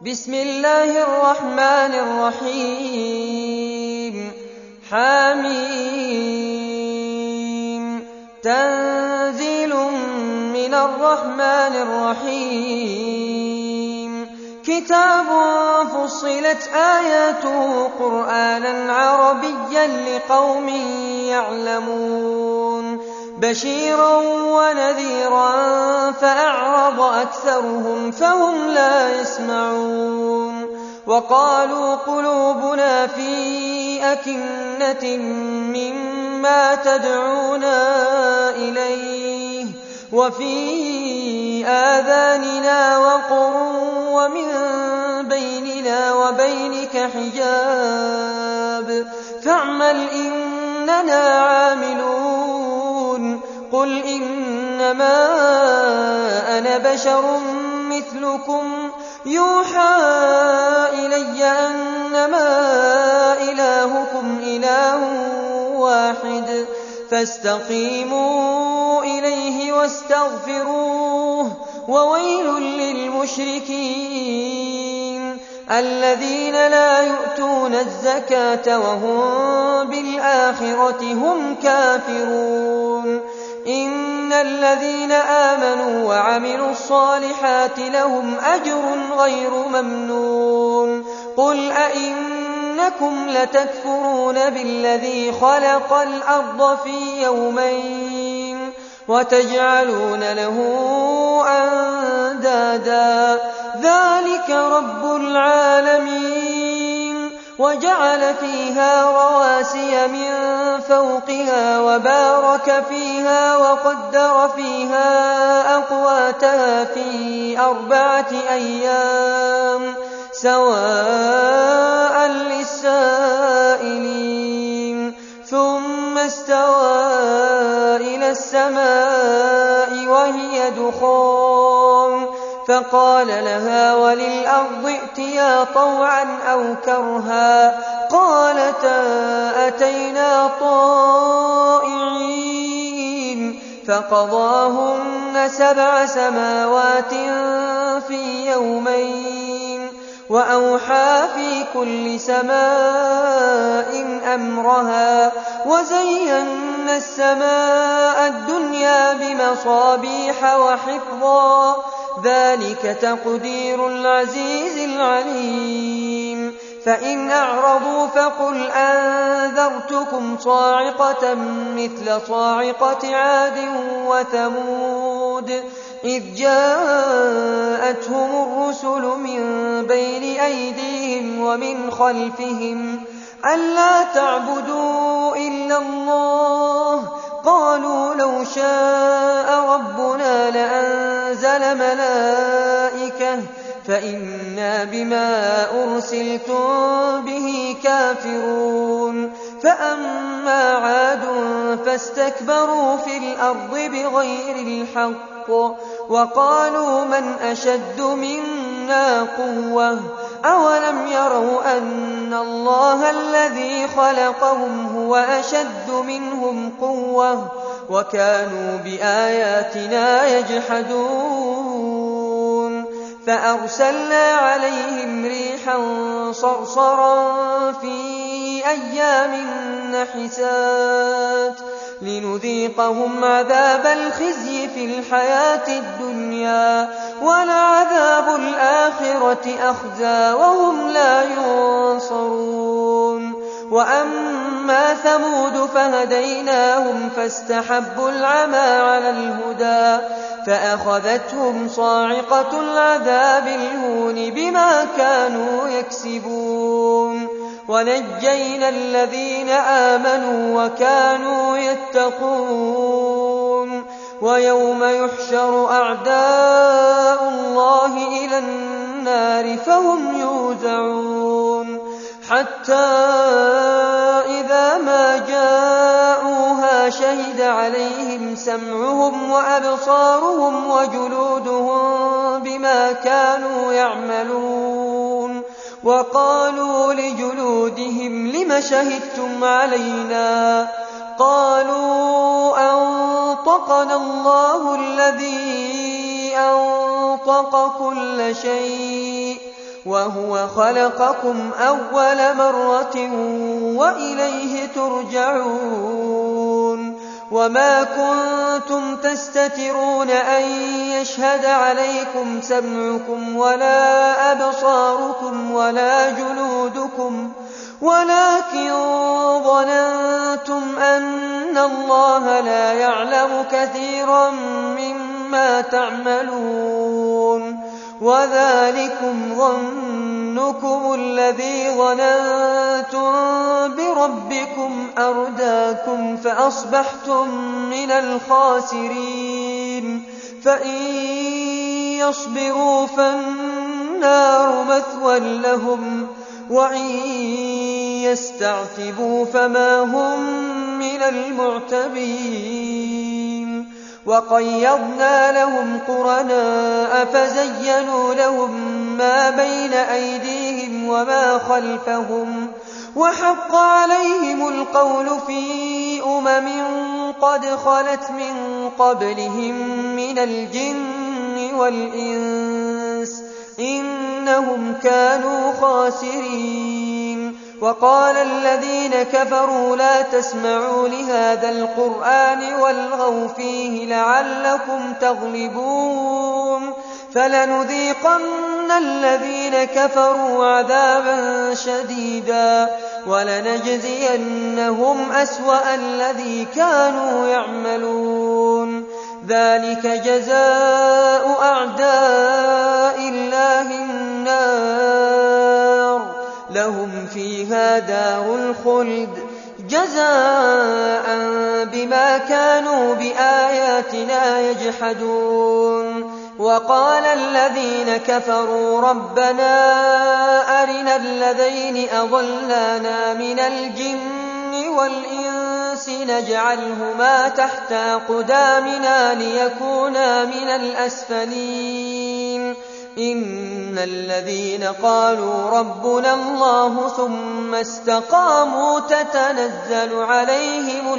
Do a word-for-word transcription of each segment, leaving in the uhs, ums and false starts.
بسم الله الرحمن الرحيم حميم تنزيل من الرحمن الرحيم كتاب فصلت آياته قرآنا عربيا لقوم يعلمون بشيرا ونذيرا فأعرض أكثرهم فهم لا يسمعون وقالوا قلوبنا في أكنة مما تدعونا إليه وفي آذاننا وقر ومن بيننا وبينك حجاب فاعمل إننا عاملون قل إنما أنا بشر مثلكم يوحى إلي أنما إلهكم إله واحد فاستقيموا إليه واستغفروه وويل للمشركين الذين لا يؤتون الزكاة وهم بالآخرة هم كافرون إن الذين آمنوا وعملوا الصالحات لهم أجر غير ممنون قل أئنكم لتكفرون بالذي خلق الأرض في يومين وتجعلون له أندادا ذلك رب العالمين وجعل فيها رواسي من فوقها وبارك فيها وقدر فيها أقواتها في أربعة أيام سواء للسائلين ثم استوى إلى السماء وهي دخان فقال لها وللأرض ائتيا طوعا أو كرها قالتا أتينا طائعين فقضاهن سبع سماوات في يومين وأوحى في كل سماء أمرها وزينا السماء الدنيا بمصابيح وحفظا ذلك تقدير العزيز العليم فإن أعرضوا فقل أنذرتكم صاعقة مثل صاعقة عاد وثمود إذ جاءتهم الرسل من بين أيديهم ومن خلفهم ألا تعبدوا إلا الله قالوا لو شاء ربنا لأنزل ملائكة فإنا بما أرسلتم به كافرون فأما عاد فاستكبروا في الأرض بغير الحق وقالوا من أشد منا قوة أولم يروا أن الله الذي خلقهم هو أشد منهم قوة وكانوا بآياتنا يجحدون فأرسلنا عليهم ريحا صرصرا في أيام نحسات لنذيقهم عذاب الخزي في الحياة الدنيا ولعذاب الآخرة أخزى وهم لا ينصرون وأما ثمود فهديناهم فاستحبوا العمى على الهدى فأخذتهم صاعقة العذاب الهون بما كانوا يكسبون ونجينا الذين آمنوا وكانوا يتقون ويوم يحشر أعداء الله إلى النار فهم يوزعون حتى إذا ما جاءوها شهد عليهم سمعهم وأبصارهم وجلودهم بما كانوا يعملون وقالوا لجلودهم لم شهدتم علينا قالوا أنطقنا الله الذي أنطق كل شيء وهو خلقكم أول مرة وإليه ترجعون وما كنتم تستترون أن يشهد عليكم سمعكم ولا أبصاركم ولا جلودكم ولكن ظننتم أن الله لا يعلم كثيرا مما تعملون وذلكم ظنكم الذي ظننتم بربكم أرداكم فأصبحتم من الخاسرين فإن يصبروا فالنار مثوى لهم وإن يستعتبوا فما هم من المعتبين وقيضنا لهم قرناء فزينوا لهم ما بين أيديهم وما خلفهم وحق عليهم القول في أمم قد خلت من قبلهم من الجن والإنس إنهم كانوا خاسرين وقال الذين كفروا لا تسمعوا لهذا القرآن والغوا فيه لعلكم تغلبون فلنذيقن الذين كفروا عذابا شديدا ولنجزينهم أسوأ الذي كانوا يعملون ذلك جزاء أعداء الله النار لهم فيها دار الخلد جزاء بما كانوا بآياتنا يجحدون وقال الذين كفروا ربنا أرنا الذين أضلانا من الجن والإنس نجعلهما تحت أقدامنا ليكونا من الأسفلين إن الذين قالوا ربنا الله ثم استقاموا تتنزل عليهم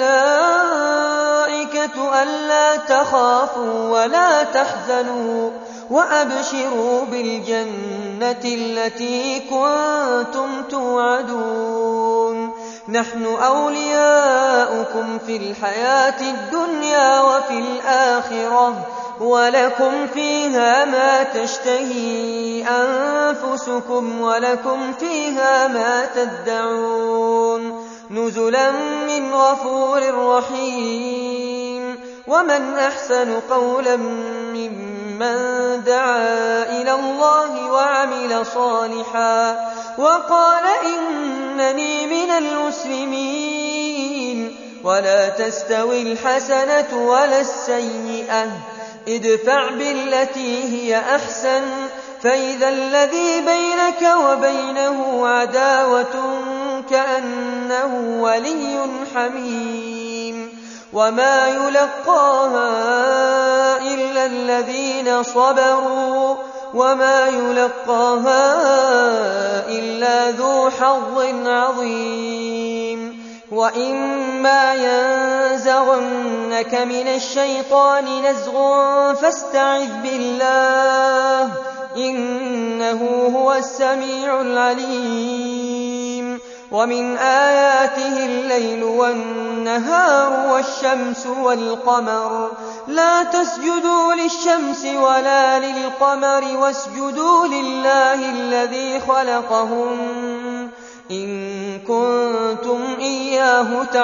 الملائكة ألا تخافوا ولا تحزنوا وأبشروا بالجنة التي كنتم توعدون نحن أولياؤكم في الحياة الدنيا وفي الآخرة ولكم فيها ما تشتهي أنفسكم ولكم فيها ما تدعون نزلا من غفور رحيم ومن أحسن قولا ممن دعا إلى الله وعمل صالحا وقال إنني من المسلمين ولا تستوي الحسنة ولا السيئة ادفع بالتي هي أحسن فإذا الذي بينك وبينه عداوة كأنه ولي حميم وما يلقاها إلا الذين صبروا وما يلقاها إلا ذو حظ عظيم وإما ينزغنك من الشيطان نزغ فاستعذ بالله إنه هو السميع العليم ومن آياته الليل والنهار والشمس والقمر لا تسجدوا للشمس ولا للقمر واسجدوا لله الذي خلقهم إن كنتم إياه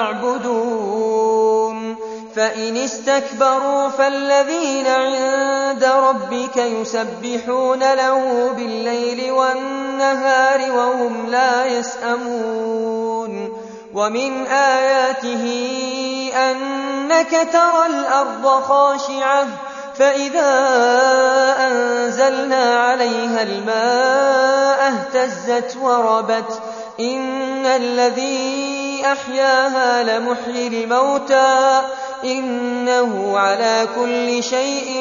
تعبدون فإن استكبروا فالذين عند ربك يسبحون له بالليل والنهار وهم لا يسأمون ومن آياته أنك ترى الأرض خاشعة فإذا أنزلنا عليها الماء اهتزت وربت إن الذي أحياها لمحيي الموتى إنه على كل شيء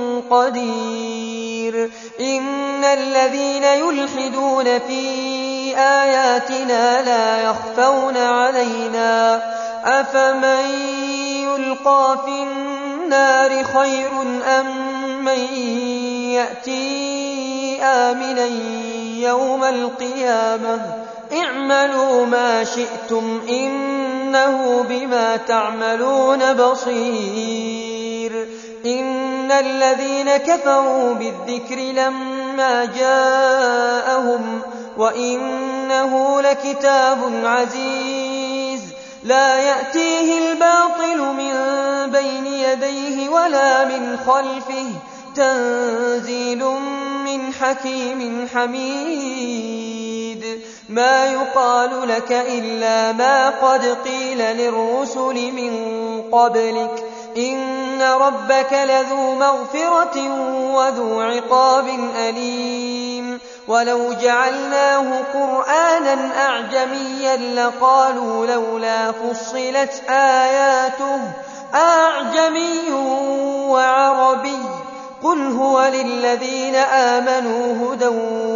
قدير إن الذين يلحدون في آياتنا لا يخفون علينا أفمن يلقى في النار خير أم من يأتي آمنا يوم القيامة اعملوا ما شئتم إنه بما تعملون بصير. إن الذين كفروا بالذكر لما جاءهم وإنه لكتاب عزيز لا يأتيه الباطل من بين يديه ولا من خلفه تنزيل من حكيم حميد. ما يقال لك إلا ما قد قيل للرسل من قبلك إن ربك لذو مغفرة وذو عقاب أليم. ولو جعلناه قرآنا أعجميا لقالوا لولا فصلت آياته أعجمي وعربي قل هو للذين آمنوا هدى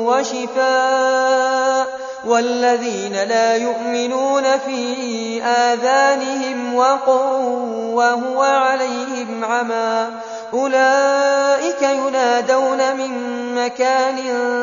وشفاء والذين لا يؤمنون في آذانهم وقر وهو عليهم عمى أولئك ينادون من مكان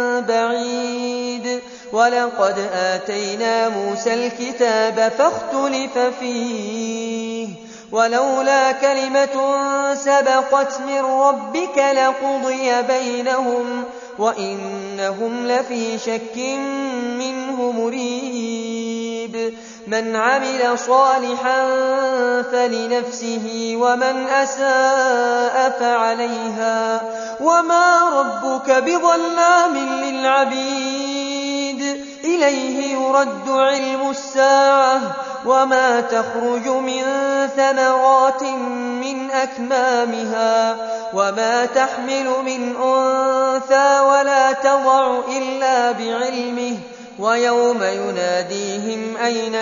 بعيد. ولقد آتينا موسى الكتاب فاختلف فيه ولولا كلمة سبقت من ربك لقضي بينهم وإنهم لفي شك منه مريب. من عمل صالحا فلنفسه ومن أساء فعليها وما ربك بظلام للعبيد. إليه يرد علم الساعة وما تخرج من ثمرات من أكمامها وما تحمل من أنثى ولا تضع إلا بعلمه ويوم يناديهم أين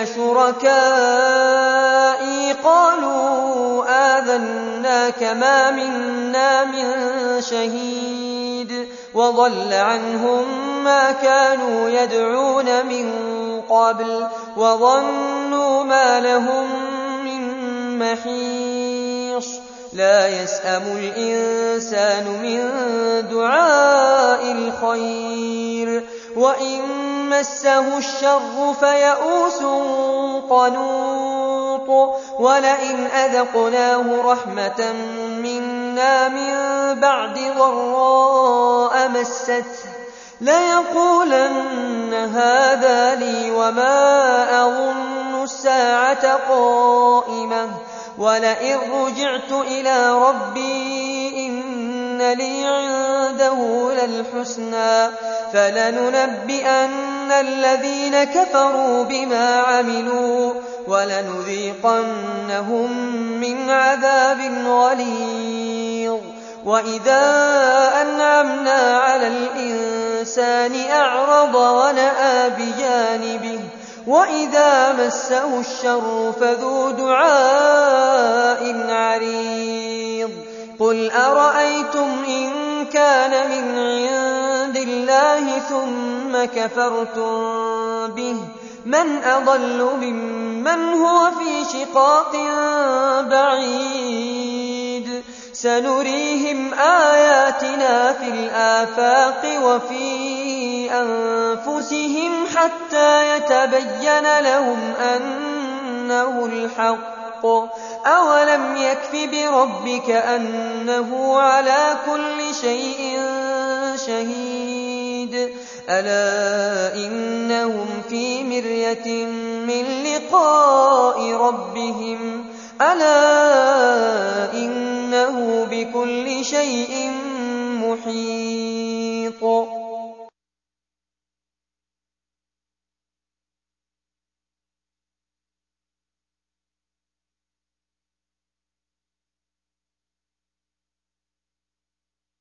شركائي قالوا آذناك ما منا من شهيد وضل عنهم ما كانوا يدعون من قبل وظنوا ما لهم من محيص. لا يسأم الإنسان من دعاء الخير وإن مسه الشر فيئوس قنوط. ولئن أذقناه رحمة منا من بعد ضراء مسته ليقولن هذا لي وما أظن الساعة قائمة ولئن رجعت إلى ربي إن لي عنده للحسنى فلننبئن الذين كفروا بما عملوا ولنذيقنهم من عذاب غليظ. وإذا أنعمنا على الإنسان أعرض ونأى بجانبه وإذا مسه الشر فذو دعاء عريض. قل أرأيتم إن كان من عند الله ثم كفرتم به من أضل ممن هو في شقاق بعيد. سنريهم آياتنا في الآفاق وفي أنفسهم حتى يتبين لهم أنه الحق. أولم يكف بربك أنه على كل شيء شهيد. ألا إنهم في مرية من لقاء ربهم ألا إنه بكل شيء محيط.